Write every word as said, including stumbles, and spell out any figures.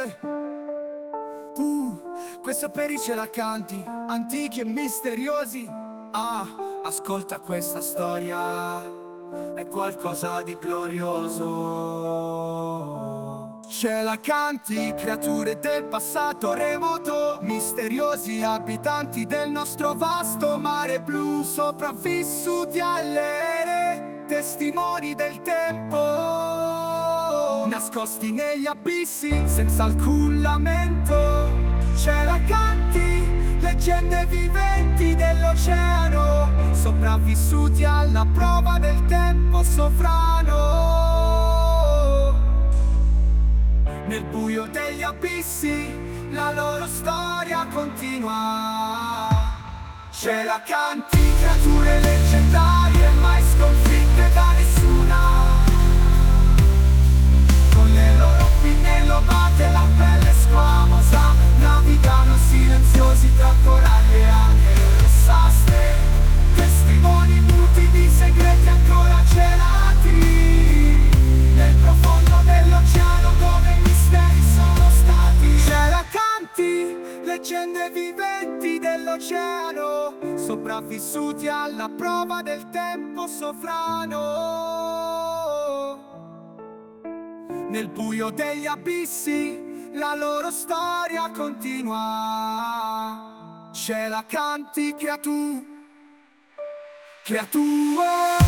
Yeah. Uh, questa peri ce la canti, antichi e misteriosi. Ah, ascolta questa storia, è qualcosa di glorioso. Ce la canti, creature del passato remoto, misteriosi abitanti del nostro vasto mare blu, sopravvissuti alle ere, testimoni del tempo, nascosti negli abissi senza alcun lamento. Ce la canti, leggende viventi dell'oceano, sopravvissuti alla prova del tempo sovrano. Nel buio degli abissi la loro storia continua. Ce la canti, creature leggendarie mai sconfitte da nessuna, con le loro pinne lobate, la pelle squamosa, navigano silenziosi tra coralli e anche rossastre, testimoni muti di segreti ancora celati nel profondo dell'oceano dove i misteri sono stati. Ce la canti, leggende viventi dell'oceano, sopravvissuti alla prova del tempo sovrano. Nel buio degli abissi la loro storia continua. Ce la canti, creatura, creatura.